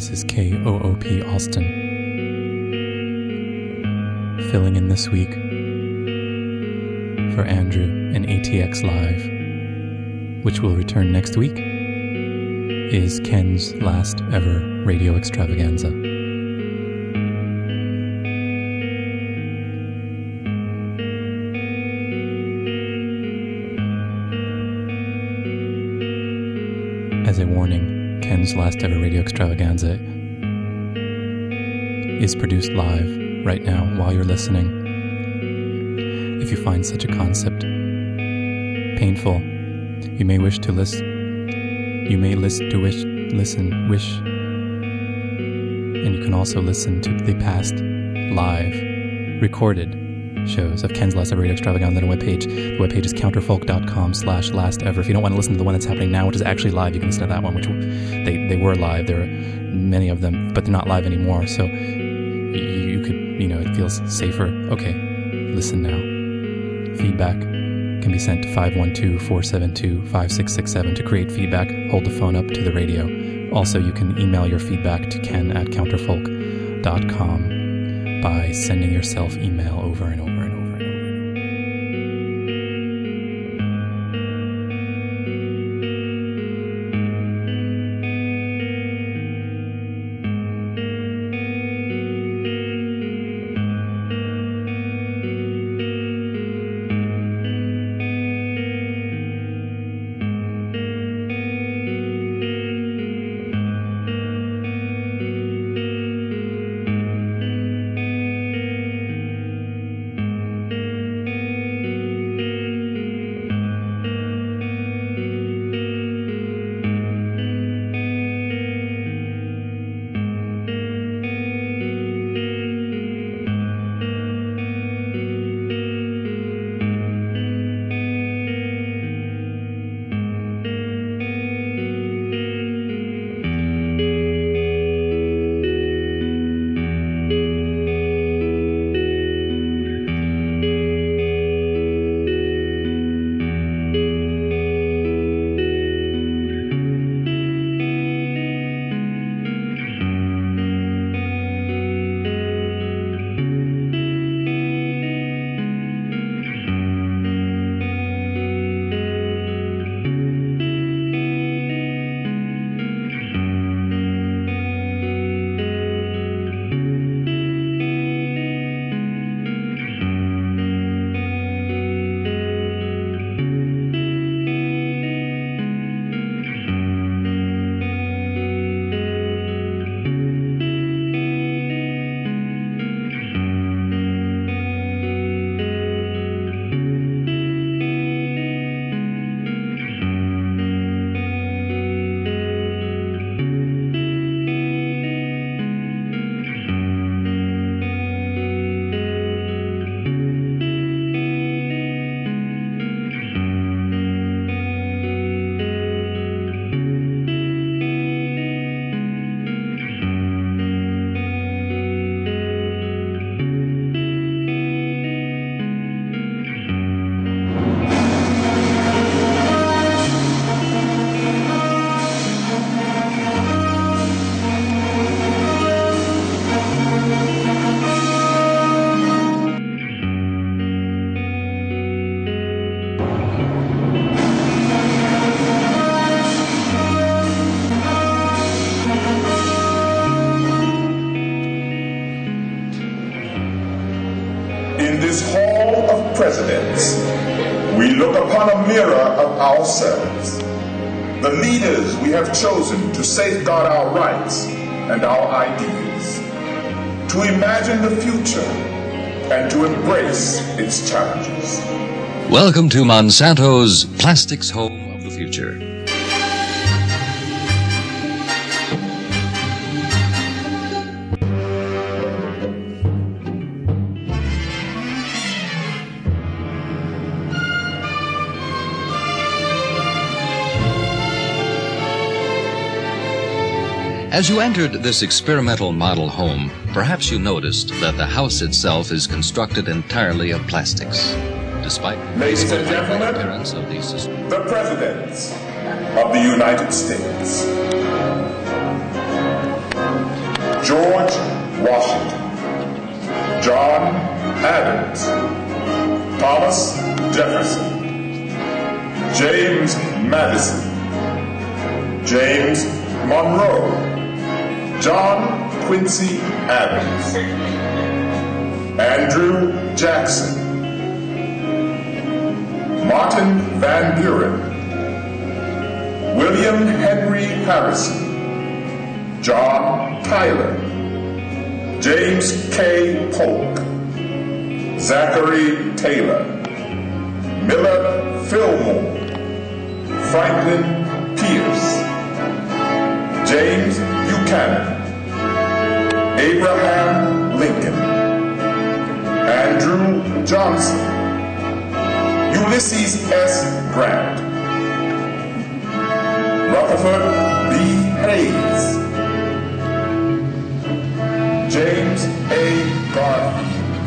This is KOOP Austin, filling in this week for Andrew and ATX Live, which will return next week, is Ken's last ever radio extravaganza. As a warning, Ken's last ever radio extravaganza is produced live right now while you're listening. If you find such a concept painful, you may wish to listen. You may listen, and you can also listen to the past live recorded shows of Ken's Last Ever Radio Extravaganza on a webpage. The webpage is counterfolk.com/lastever. If you don't want to listen to the one that's happening now, which is actually live, you can listen to that one, which they were live. There are many of them, but they're not live anymore. So you could, it feels safer. Okay, listen now. Feedback can be sent to 512-472-5667 to create feedback. Hold the phone up to the radio. Also, you can email your feedback to ken@counterfolk.com by sending your self-email over and over and over and over. We look upon a mirror of ourselves, the leaders we have chosen to safeguard our rights and our ideals, to imagine the future and to embrace its challenges. Welcome to Monsanto's Plastics Home of the Future. As you entered this experimental model home, perhaps you noticed that the house itself is constructed entirely of plastics. Despite Ladies and gentlemen, appearance of these systems, the presidents of the United States. George Washington, John Adams, Thomas Jefferson, James Madison, James Monroe, John Quincy Adams, Andrew Jackson, Martin Van Buren, William Henry Harrison, John Tyler, James K. Polk, Zachary Taylor, Miller Fillmore, Franklin Pierce, James Buchanan, Abraham Lincoln, Andrew Johnson, Ulysses S. Grant, Rutherford B. Hayes, James A. Garfield,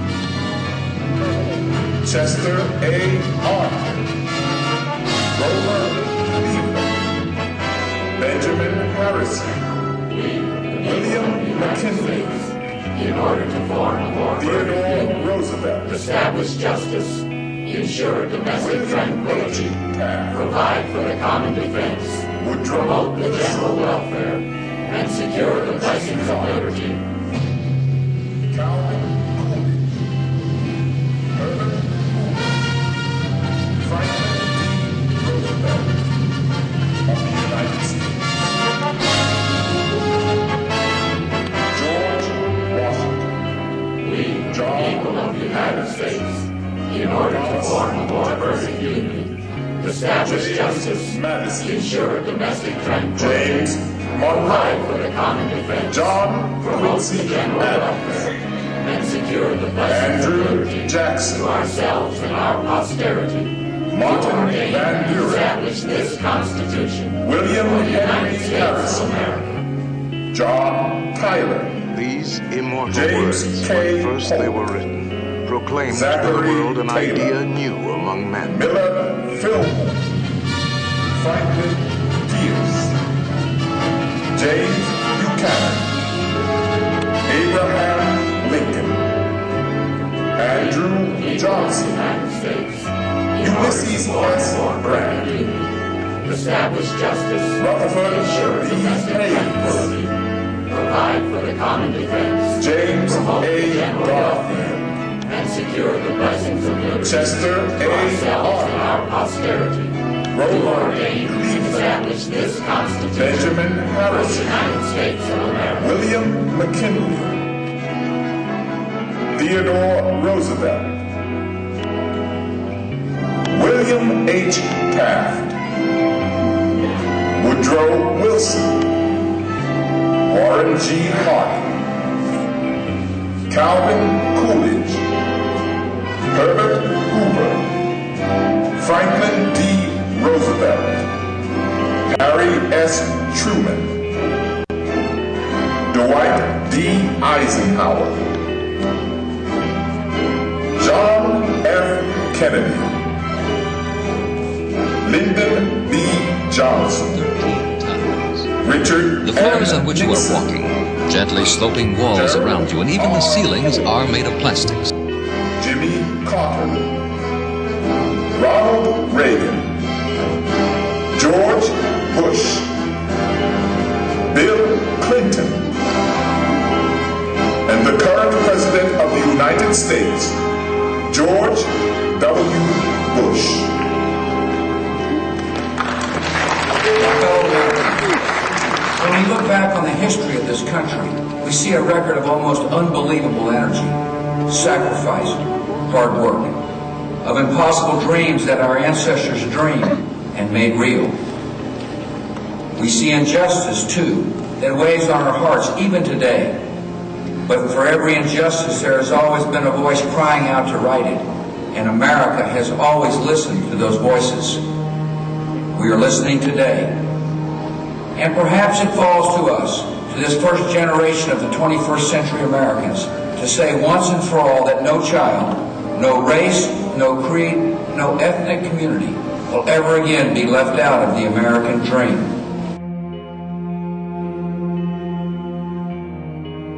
Chester A. Arthur, Grover Cleveland, Benjamin Harrison, William McKinley, in order to form a more Theodore Roosevelt, establish justice, ensure domestic tranquility, provide for the common defense, promote the general welfare, and secure the blessings of liberty. Calvin Coolidge, Herbert Hoover, Franklin D. Roosevelt of the United States, George Washington, We, the people of the United States, in order to form a more perfect union, establish justice, Madison, ensure domestic tranquility, James provide Monroe, for the common defense, John promote the Quincy general Adams, welfare, and secure the blessings of Andrew liberty Jackson, to ourselves and our posterity. Martin Ordain Van and Buren, establish this Constitution William for the Henry United States of Harrison, America. John Tyler, These immortal James words, K. when first they Polk, were written, proclaimed to the Zachary world an Taylor, idea new among men. Miller Fillmore, Franklin Pierce, James Buchanan, Abraham Lincoln, Andrew Johnson, United States, Ulysses S. Grant, establish justice, Rutherford ensure B. domestic Hayes, tranquility, provide for the common defense, James promote the A. general Garfield, welfare, and secure the blessings of liberty Chester to A. ourselves and Arthur, our posterity. Grover Ordain and Cleveland, establish this Constitution Benjamin for the Harrison, United States of America. William McKinley, Theodore Roosevelt, William H. Taft, Woodrow Wilson, Warren G. Harding, Calvin Coolidge, Herbert Hoover, Franklin D. Roosevelt, Harry S. Truman, Dwight D. Eisenhower, John F. Kennedy, Lyndon B. Johnson, 13 times. Richard The floors M. on which you are Nixon, walking, gently sloping walls around you, and even the ceilings are made of plastics. Jimmy Carter, Ronald Reagan, George Bush, Bill Clinton, and the current President of the United States, George W. Bush. When we look back on the history of this country, we see a record of almost unbelievable energy, sacrifice, hard work, of impossible dreams that our ancestors dreamed and made real. We see injustice, too, that weighs on our hearts even today. But for every injustice, there has always been a voice crying out to right it, and America has always listened to those voices. We are listening today. And perhaps it falls to us, to this first generation of the 21st century Americans, to say once and for all that no child, no race, no creed, no ethnic community will ever again be left out of the American dream.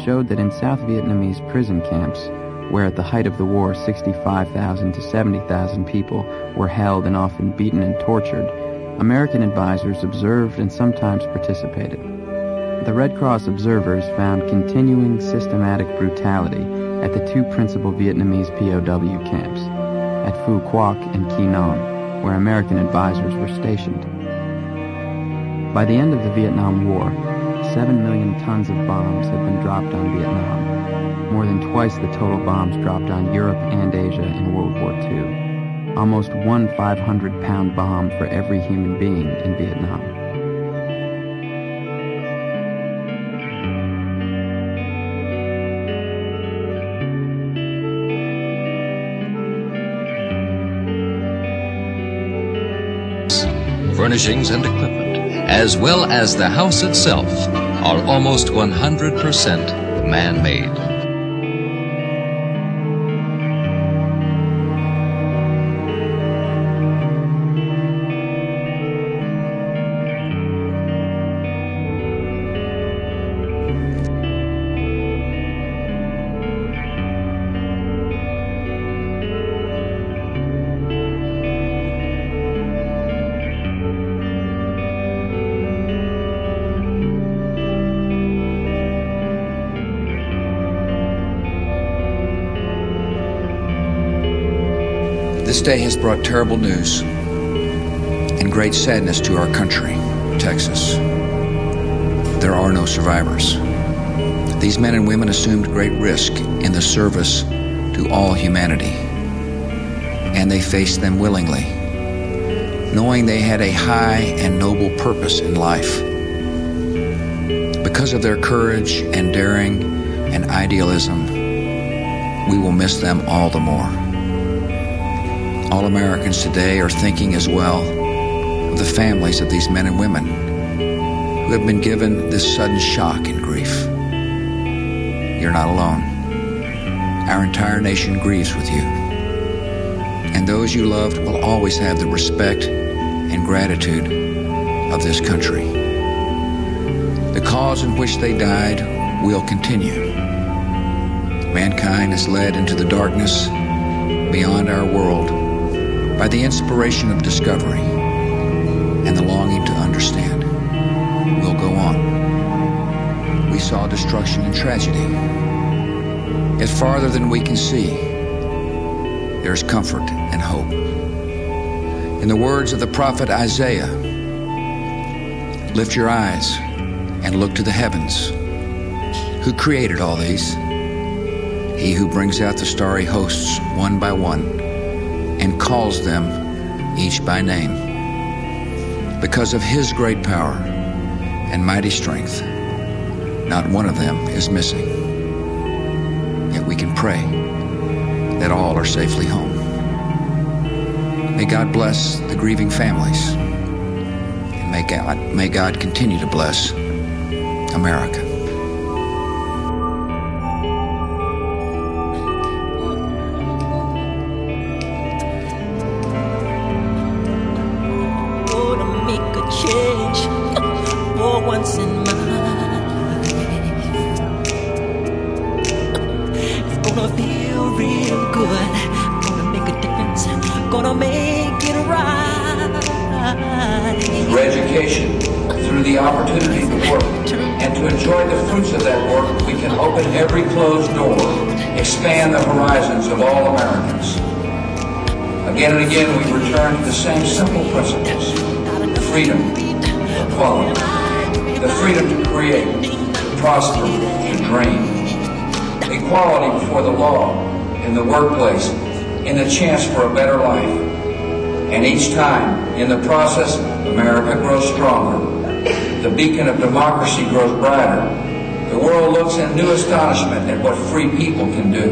showed that in South Vietnamese prison camps, where at the height of the war 65,000 to 70,000 people were held and often beaten and tortured, American advisors observed and sometimes participated. The Red Cross observers found continuing systematic brutality at the two principal Vietnamese POW camps, at Phu Quoc and Quy Nhon, where American advisors were stationed. By the end of the Vietnam War, 7 million tons of bombs had been dropped on Vietnam, more than twice the total bombs dropped on Europe and Asia in World War II. Almost one 500-pound bomb for every human being in Vietnam. Furnishings and equipment, as well as the house itself, are almost 100% man-made. This day has brought terrible news and great sadness to our country, Texas. There are no survivors. These men and women assumed great risk in the service to all humanity, and they faced them willingly, knowing they had a high and noble purpose in life. Because of their courage and daring and idealism, we will miss them all the more. All Americans today are thinking as well of the families of these men and women who have been given this sudden shock and grief. You're not alone. Our entire nation grieves with you. And those you loved will always have the respect and gratitude of this country. The cause in which they died will continue. Mankind is led into the darkness beyond our world by the inspiration of discovery, and the longing to understand will go on. We saw destruction and tragedy. Yet farther than we can see, there is comfort and hope. In the words of the prophet Isaiah, lift your eyes and look to the heavens. Who created all these? He who brings out the starry hosts one by one and calls them each by name. Because of his great power and mighty strength, not one of them is missing. Yet we can pray that all are safely home. May God bless the grieving families, and may God continue to bless America. For education, through the opportunity to work, and to enjoy the fruits of that work, we can open every closed door, expand the horizons of all Americans. Again and again, we return to the same simple principles: freedom, equality, the freedom to create, to prosper, to dream, equality before the law, in the workplace, in the chance for a better life. And each time, in the process, America grows stronger. The beacon of democracy grows brighter. The world looks in new astonishment at what free people can do.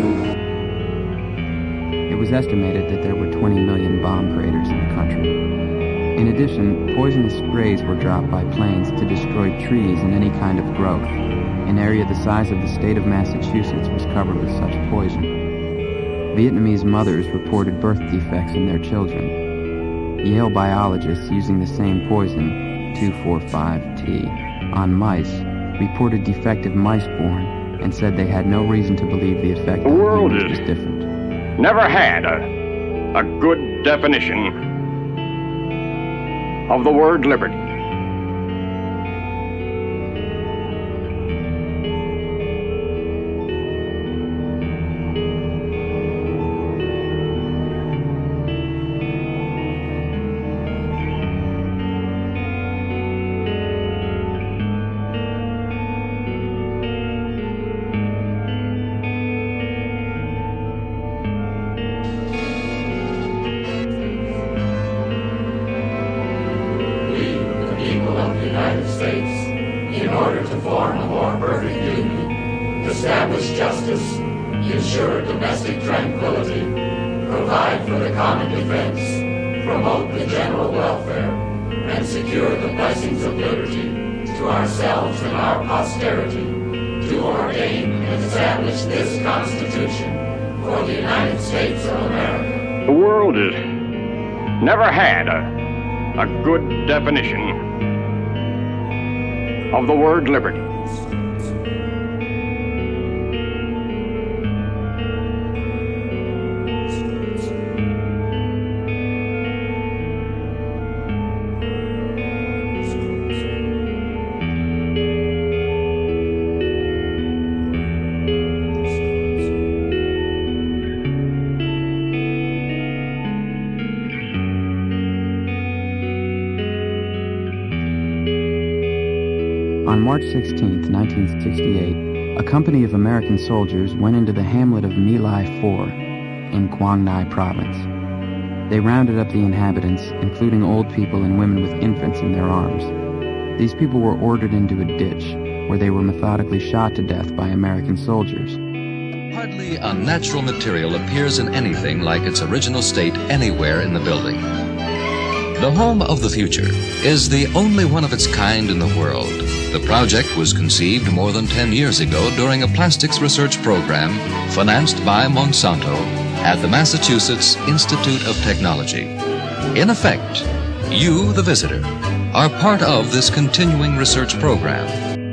It was estimated that there were 20 million bomb craters in the country. In addition, poisonous sprays were dropped by planes to destroy trees and any kind of growth. An area the size of the state of Massachusetts was covered with such poison. Vietnamese mothers reported birth defects in their children. Yale biologists using the same poison, 2,4,5-T, on mice reported defective mice born and said they had no reason to believe the effect The on world humans was different. Never had a good definition of the word liberty. Establish justice, ensure domestic tranquility, provide for the common defense, promote the general welfare, and secure the blessings of liberty to ourselves and our posterity, to ordain and establish this Constitution for the United States of America. The world has never had a good definition of the word liberty. On March 16, 1968, a company of American soldiers went into the hamlet of My Lai 4 in Quang Ngai Province. They rounded up the inhabitants, including old people and women with infants in their arms. These people were ordered into a ditch, where they were methodically shot to death by American soldiers. Hardly a natural material appears in anything like its original state anywhere in the building. The home of the future is the only one of its kind in the world. The project was conceived more than 10 years ago during a plastics research program financed by Monsanto at the Massachusetts Institute of Technology. In effect, you, the visitor, are part of this continuing research program.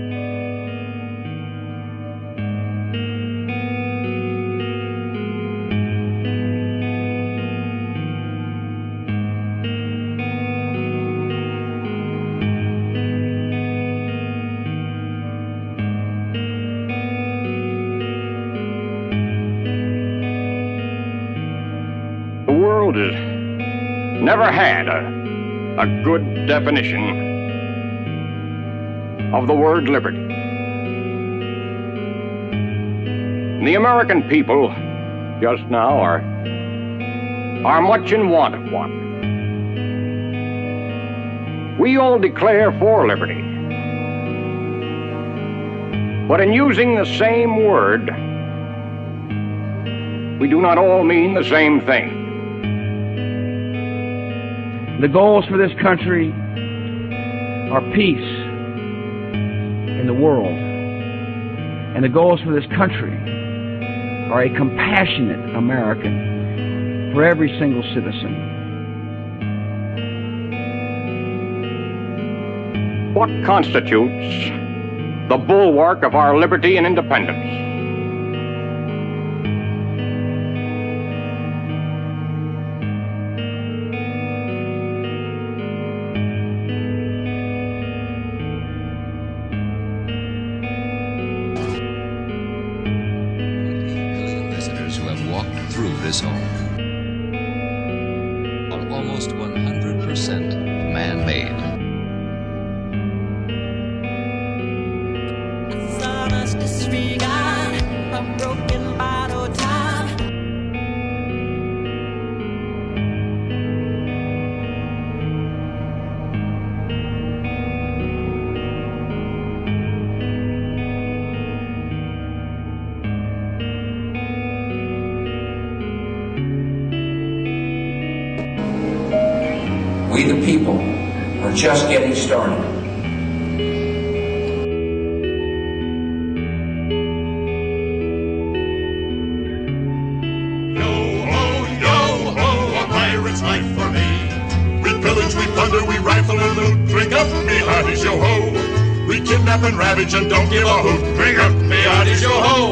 The world has never had a good definition of the word liberty. The American people just now are much in want of one. We all declare for liberty, but in using the same word, we do not all mean the same thing. The goals for this country are peace in the world. And the goals for this country are a compassionate American for every single citizen. What constitutes the bulwark of our liberty and independence? This home are almost 100% man-made. Dishonest disregard, a broken bottle time. We, the people, are just getting started. Yo-ho, a pirate's life for me. We pillage, we plunder, we rifle and loot, drink up me hearties, yo-ho. We kidnap and ravage and don't give a hoot. Drink up, me hearties, yo-ho!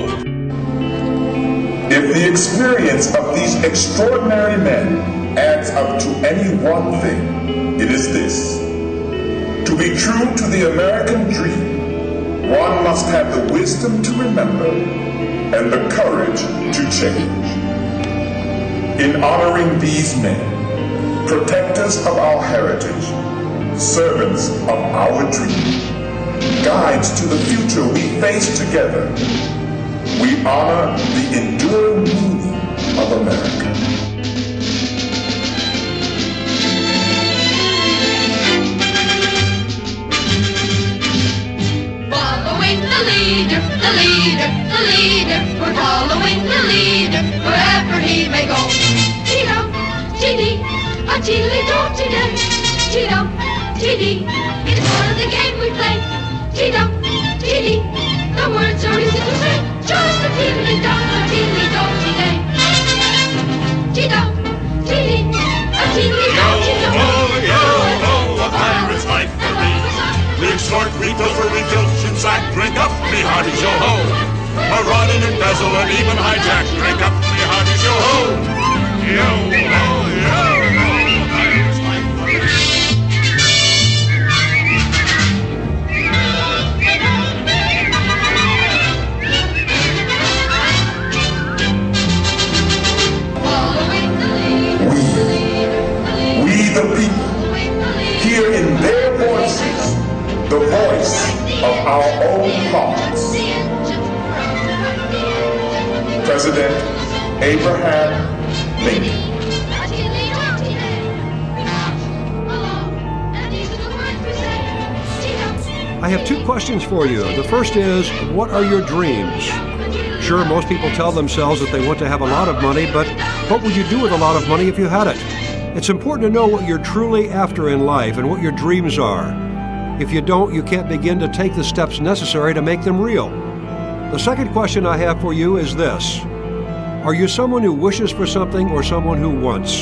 If the experience of these extraordinary men adds up to any one thing, it is this. To be true to the American dream, one must have the wisdom to remember and the courage to change. In honoring these men, protectors of our heritage, servants of our dream, guides to the future we face together, we honor the enduring meaning of America. Following the leader, the leader, the leader. We're following the leader wherever he may go. Tee-dum, tee-dee, a teely-dum-tee-day. Tee-dum, tee-dee, it's part of the game we play. Tee-dum, tee-dee, the words are easy to say. Just a teely-dum, a teely-dum-tee-day. Tee-dum, tee-dee, a teely-dum-tee-day. Yo-ho, a pirate's life for me. We extort, we pilfer, we filch and sack. Drink up, me hearties, yo-ho. Maraud and embezzle and even hijack. Drink up, me hearties, yo-ho. Yo-ho, yo-ho, a pirate's life for me. We the people, hear in their voices the voice of our own hearts. President Abraham Lincoln. I have two questions for you. The first is, what are your dreams? Sure, most people tell themselves that they want to have a lot of money, but what would you do with a lot of money if you had it? It's important to know what you're truly after in life and what your dreams are. If you don't, you can't begin to take the steps necessary to make them real. The second question I have for you is this. Are you someone who wishes for something or someone who wants?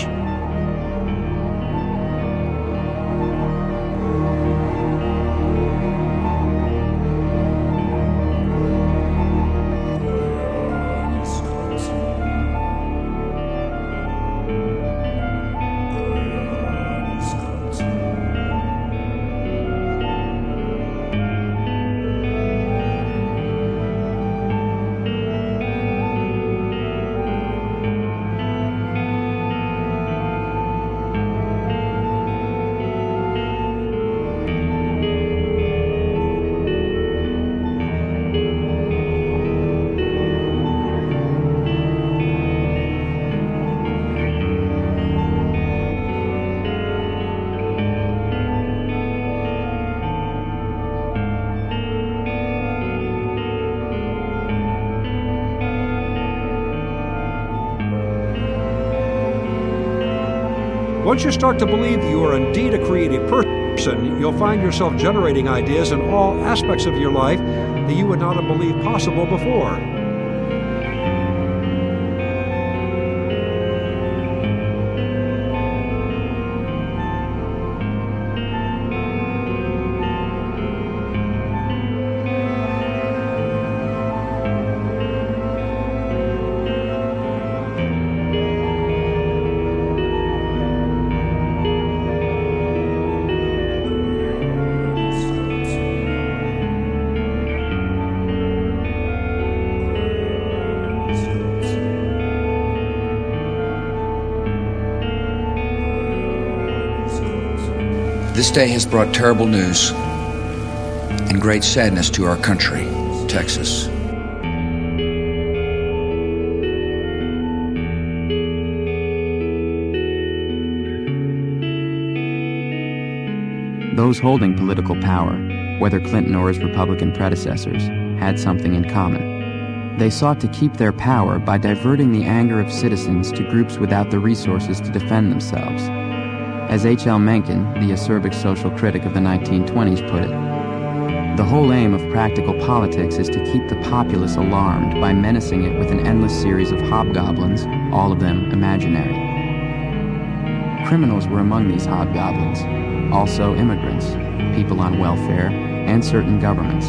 Once you start to believe you are indeed a creative person, you'll find yourself generating ideas in all aspects of your life that you would not have believed possible before. This day has brought terrible news and great sadness to our country, Texas. Those holding political power, whether Clinton or his Republican predecessors, had something in common. They sought to keep their power by diverting the anger of citizens to groups without the resources to defend themselves. As H.L. Mencken, the acerbic social critic of the 1920s, put it, the whole aim of practical politics is to keep the populace alarmed by menacing it with an endless series of hobgoblins, all of them imaginary. Criminals were among these hobgoblins, also immigrants, people on welfare, and certain governments.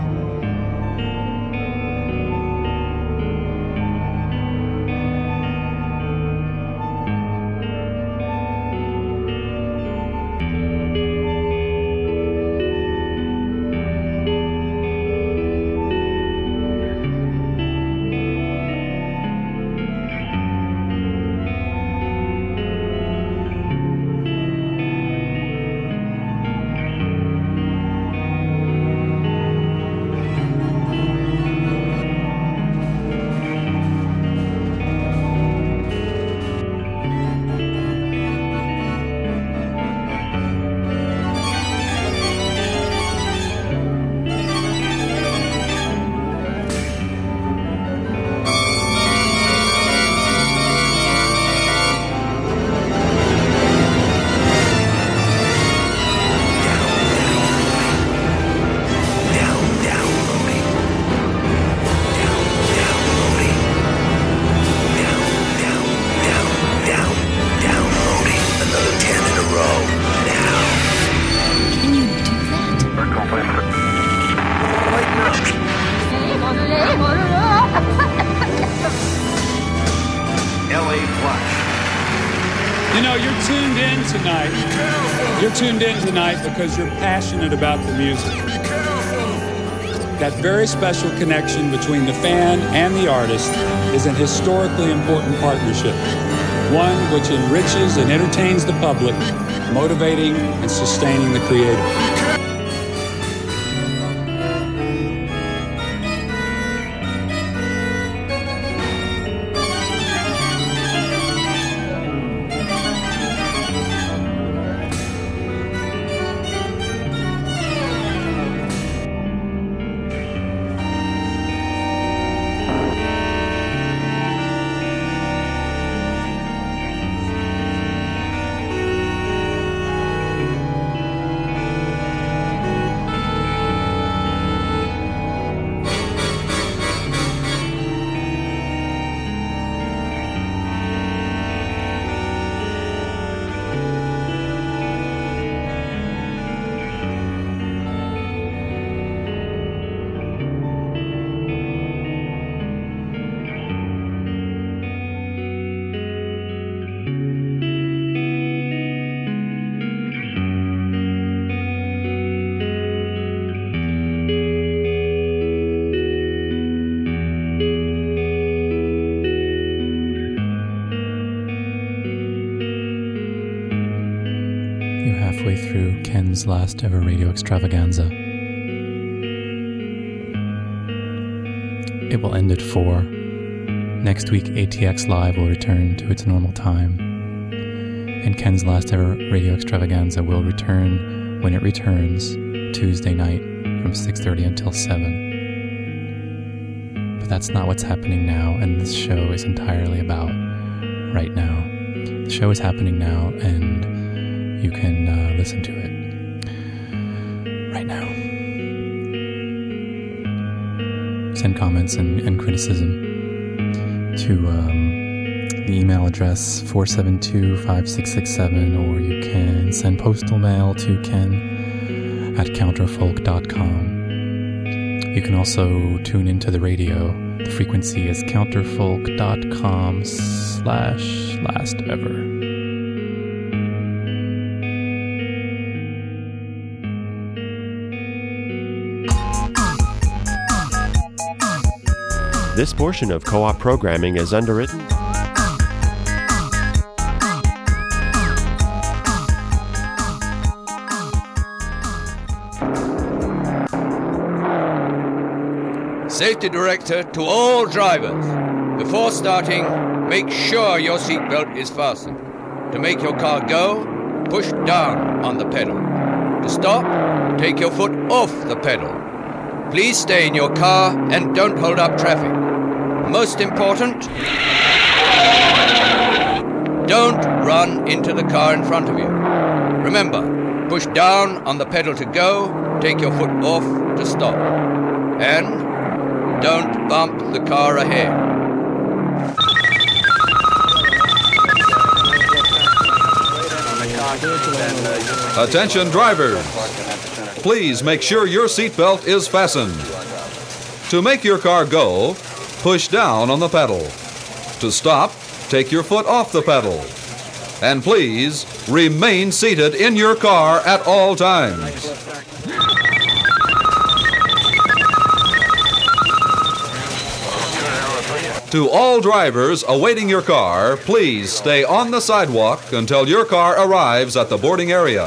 You're tuned in tonight because you're passionate about the music. That very special connection between the fan and the artist is an historically important partnership, one which enriches and entertains the public, motivating and sustaining the creator. Halfway through Ken's last ever radio extravaganza. It will end at 4. Next week, ATX Live will return to its normal time. And Ken's last ever radio extravaganza will return when it returns, Tuesday night from 6:30 until 7. But that's not what's happening now, and this show is entirely about right now. The show is happening now, and you can listen to it right now. Send comments and criticism to the email address 472-5667, or you can send postal mail to ken@counterfolk.com. You can also tune into the radio. The frequency is counterfolk.com/lastever. This portion of co-op programming is underwritten. Safety director to all drivers. Before starting, make sure your seatbelt is fastened. To make your car go, push down on the pedal. To stop, take your foot off the pedal. Please stay in your car and don't hold up traffic. Most important, don't run into the car in front of you. Remember, push down on the pedal to go, take your foot off to stop. And don't bump the car ahead. On the cockpit, and Attention drivers. Please make sure your seatbelt is fastened. To make your car go, push down on the pedal. To stop, take your foot off the pedal. And please, remain seated in your car at all times. To all drivers awaiting your car, please stay on the sidewalk until your car arrives at the boarding area.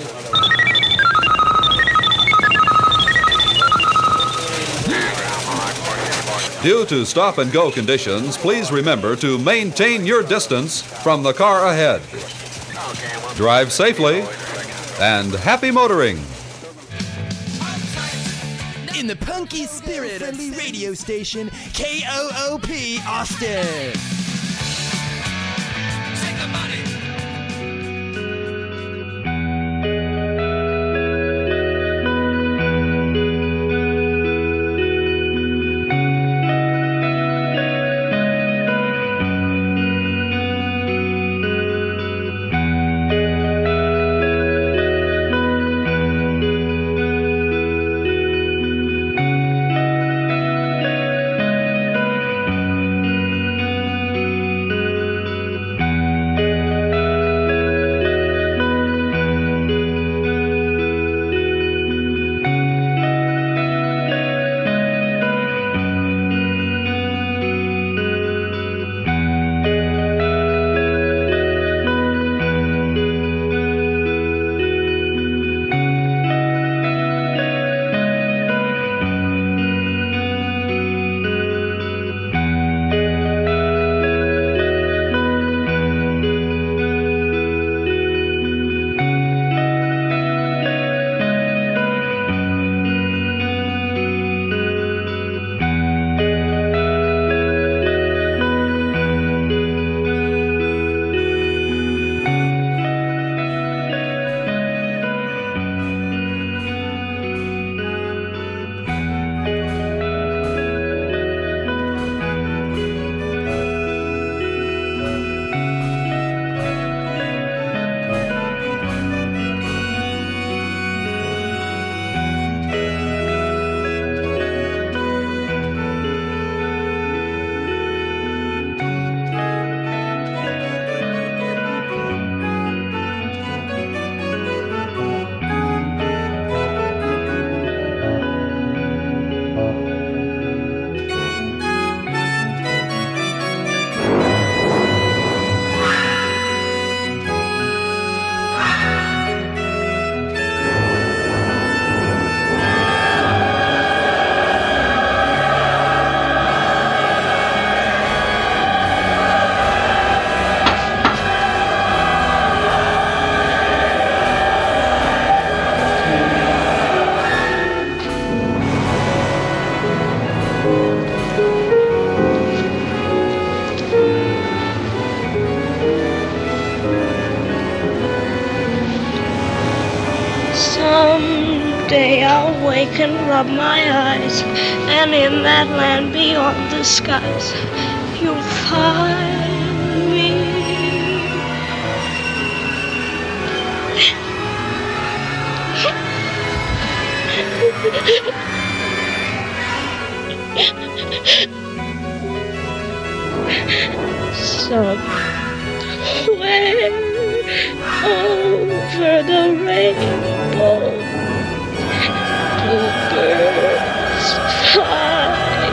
Due to stop-and-go conditions, please remember to maintain your distance from the car ahead. Drive safely and happy motoring. In the punky spirit of the radio station, KOOP Austin. Someday I'll wake and rub my eyes, and in that land beyond the skies, you'll find me. Somewhere over the rainbow, bluebirds fly.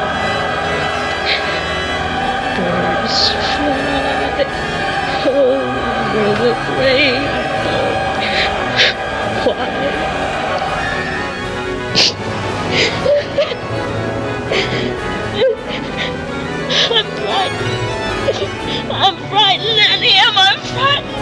Birds fly over the rainbow. Why? I'm frightened. I'm frightened, Annie. Am I frightened?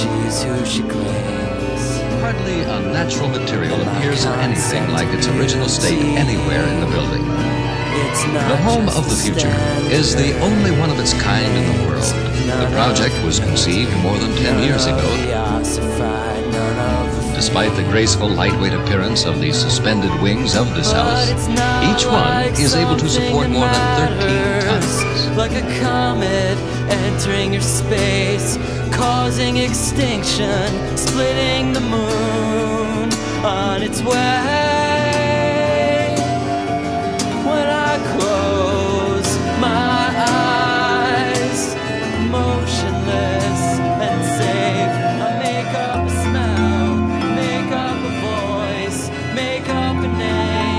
she's who she claims. Hardly a natural material appears in anything like its original state anywhere in the building. The home of the future is the only one of its kind in the world. The project was conceived more than 10 years ago. Despite the graceful, lightweight appearance of the suspended wings of this house, each one is able to support more than 13 tons. Like a comet entering your space, causing extinction, splitting the moon on its way. When I close my eyes, motionless and safe, I make up a smell, make up a voice, make up a name.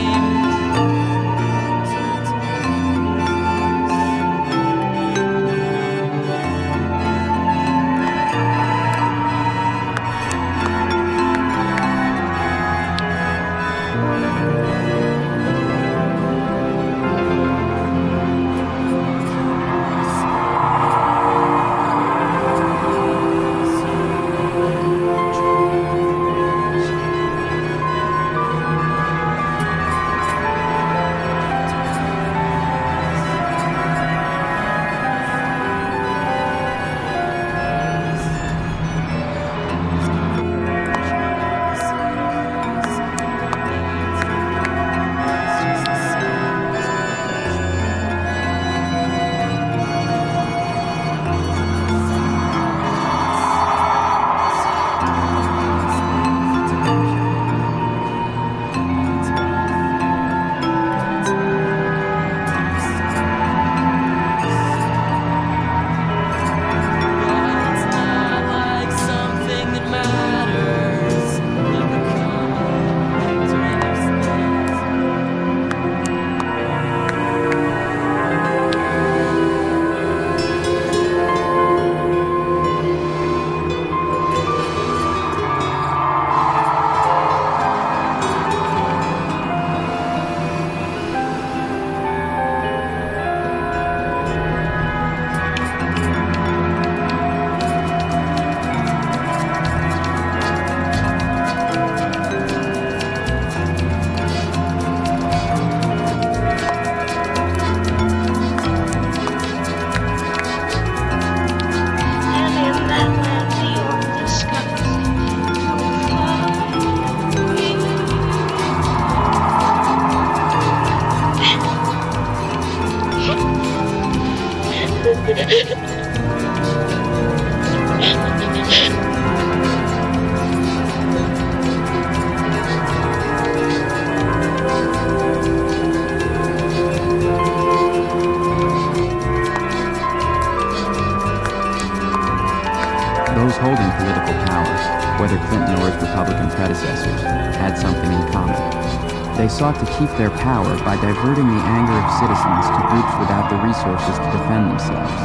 Those holding political power, whether Clinton or his Republican predecessors, had something in common. They sought to keep their power by diverting the anger of citizens to groups without the resources to defend themselves.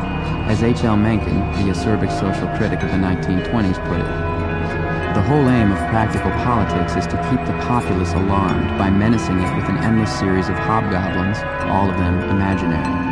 As H.L. Mencken, the acerbic social critic of the 1920s, put it, the whole aim of practical politics is to keep the populace alarmed by menacing it with an endless series of hobgoblins, all of them imaginary.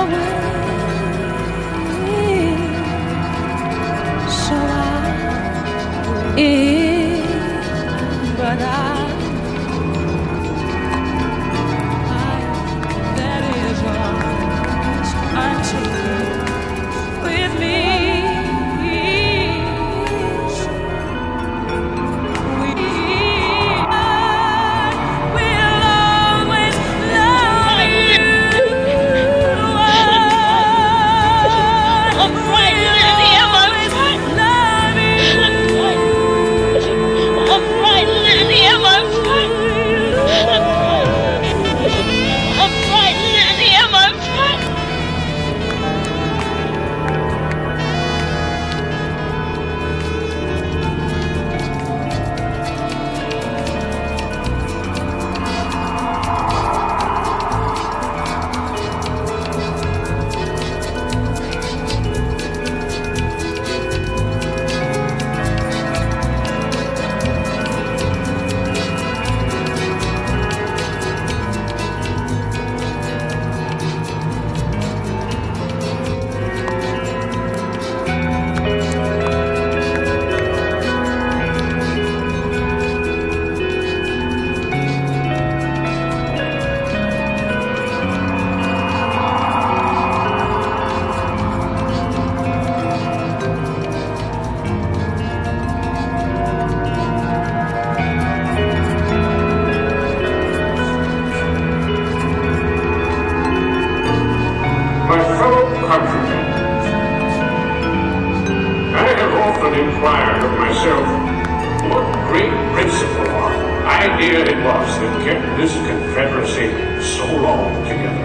inquired of myself what great principle or idea it was that kept this Confederacy so long together.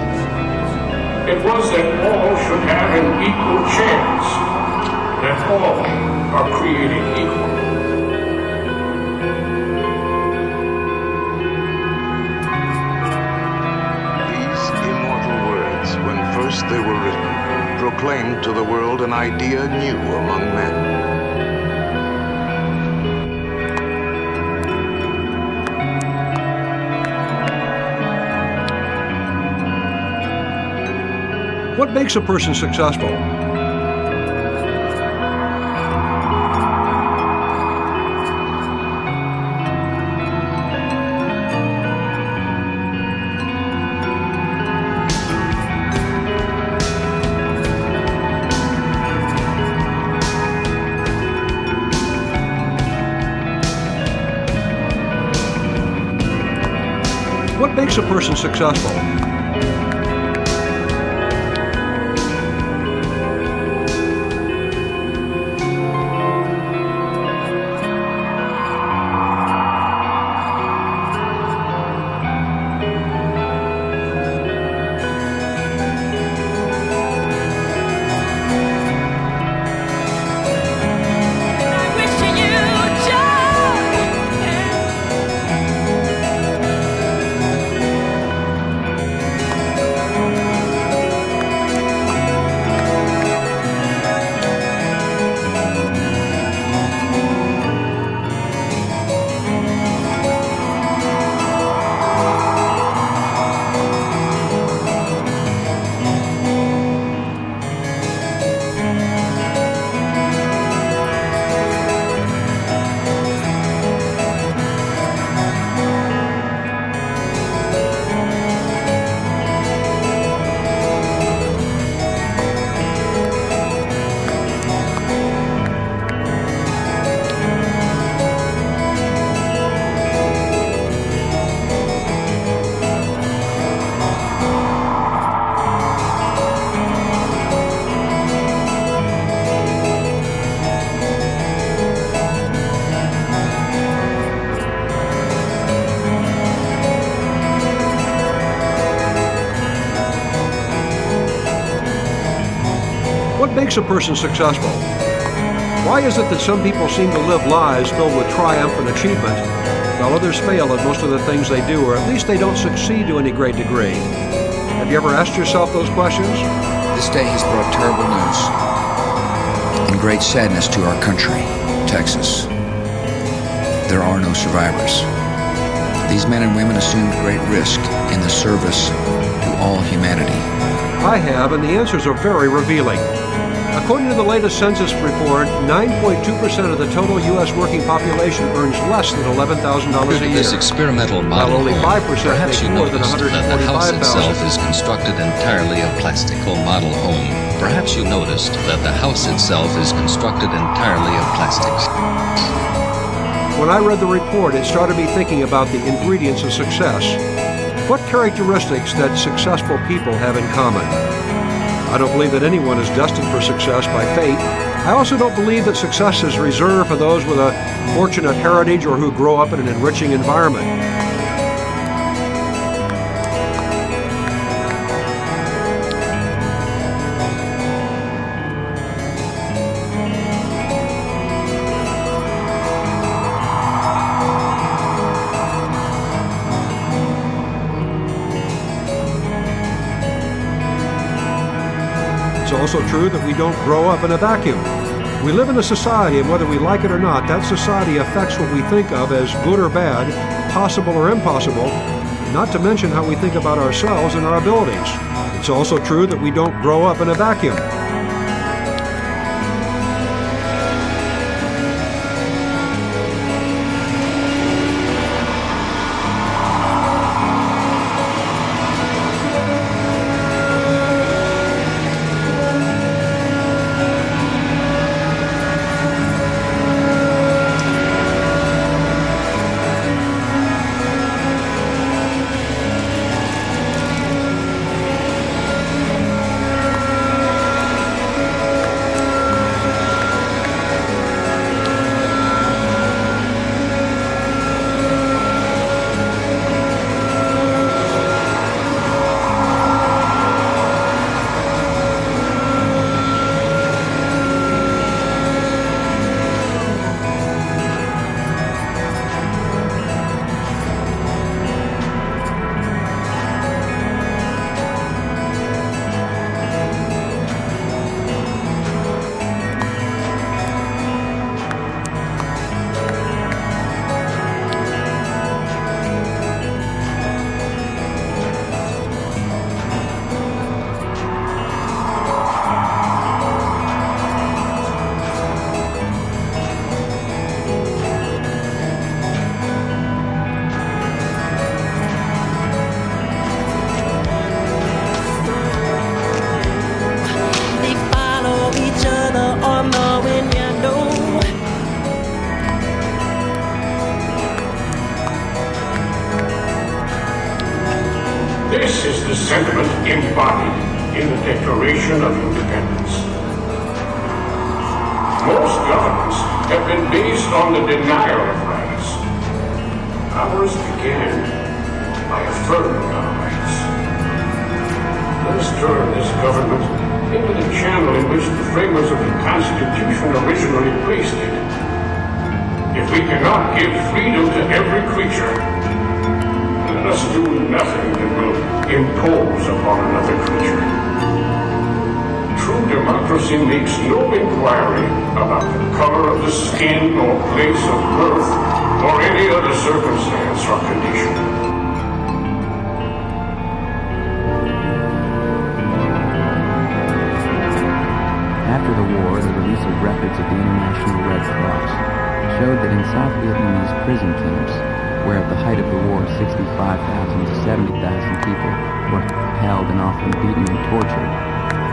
It was that all should have an equal chance, that all are created equal. These immortal words, when first they were written, proclaimed to the world an idea new among men. What makes a person successful? What makes a person successful? What makes a person successful? Why is it that some people seem to live lives filled with triumph and achievement, while others fail at most of the things they do, or at least they don't succeed to any great degree? Have you ever asked yourself those questions? This day has brought terrible news and great sadness to our country, Texas. There are no survivors. These men and women assumed great risk in the service to all humanity. I have, and the answers are very revealing. According to the latest census report, 9.2% of the total U.S. working population earns less than $11,000 a year. This experimental model while only 5% perhaps you make more than noticed that the house $145,000. itself is constructed entirely of plastic. Model home. Perhaps you noticed that the house itself is constructed entirely of plastics. When I read the report, it started me thinking about the ingredients of success. What characteristics that successful people have in common? I don't believe that anyone is destined for success by fate. I also don't believe that success is reserved for those with a fortunate heritage or who grow up in an enriching environment. It's also true that we don't grow up in a vacuum. We live in a society, and whether we like it or not, that society affects what we think of as good or bad, possible or impossible, not to mention how we think about ourselves and our abilities. It's also true that we don't grow up in a vacuum. This is the sentiment embodied in the Declaration of Independence. Most governments have been based on the denial of rights. Ours began by affirming our rights. Let us turn this government into the channel in which the framers of the Constitution originally placed it. If we cannot give freedom to every creature, let us do nothing that will impose upon another creature. True democracy makes no inquiry about the color of the skin or place of birth or any other circumstance or condition. After the war, the release of records of the International Red Cross showed that in South Vietnamese prison camps, where at the height of the war 65,000 to 70,000 people were held and often beaten and tortured,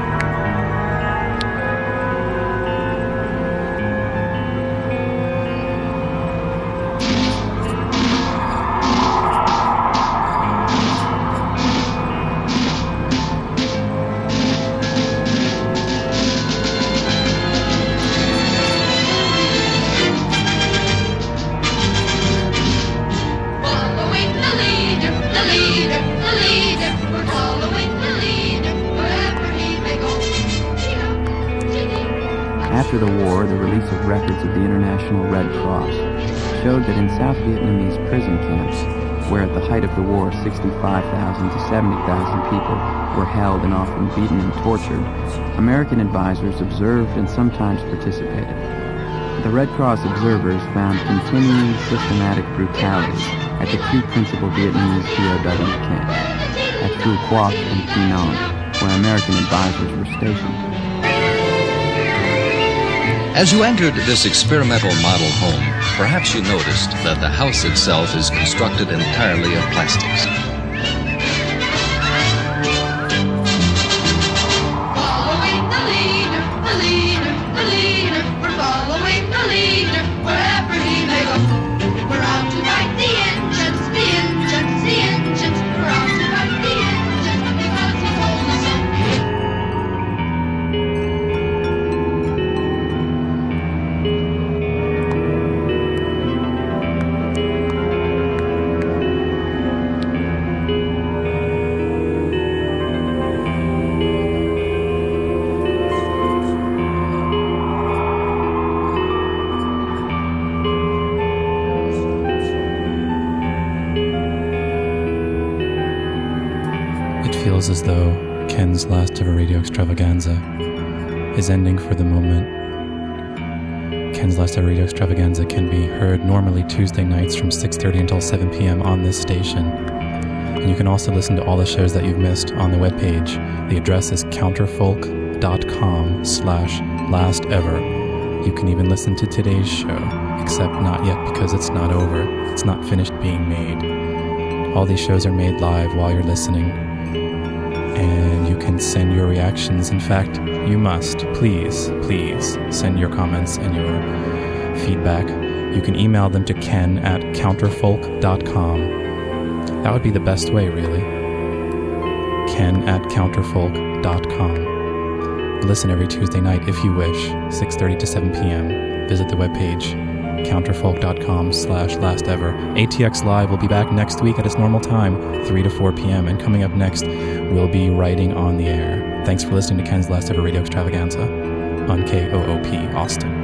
After the war, the release of records of the International Red Cross showed that in South Vietnamese prison camps, where at the height of the war 65,000 to 70,000 people were held and often beaten and tortured, American advisors observed and sometimes participated. The Red Cross observers found continuing systematic brutality at the two principal Vietnamese POW camps, at Phu Quoc and Quy Nhon. where American advisors were stationed. As you entered this experimental model home, perhaps you noticed that the house itself is constructed entirely of plastics. Following the leader, the leader, the leader. We're following the leader wherever he may go. We're out to fight the engines, the engines, the engines. We're out to fight the engines because he told us so. It feels as though Ken's last ever radio extravaganza is ending for the moment. Ken's last ever radio extravaganza can be heard normally Tuesday nights from 6:30 until 7 p.m. on this station. And you can also listen to all the shows that you've missed on the webpage. The address is counterfolk.com/lastever. You can even listen to today's show, except not yet because it's not over. It's not finished being made. All these shows are made live while you're listening. And you can send your reactions. In fact, you must. Please send your comments and your feedback. You can email them to ken@counterfolk.com. That would be the best way, really. ken@counterfolk.com. Listen every Tuesday night if you wish, 6:30 to 7 p.m. Visit the webpage, counterfolk.com/lastever. ATX Live will be back next week at its normal time, 3 to 4 p.m. And coming up next, we'll be writing on the air. Thanks for listening to Ken's last ever radio extravaganza on KOOP Austin.